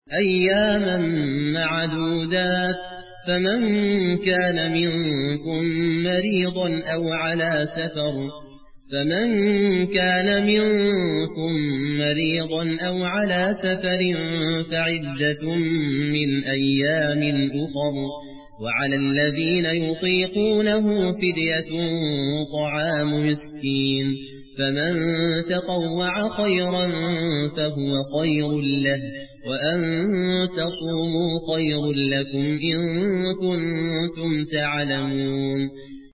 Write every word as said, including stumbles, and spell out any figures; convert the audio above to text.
أياما معدودات، فمن كان منكم مريضا أو على سفر فمن كان منكم مريضا أو على سفر فعدة من أيام أخر، وعلى الذين يطيقونه فدية طعام مسكين، فمن تطوع خيرا فهو خير له، وأن تصوموا خير لكم إن كنتم تعلمون.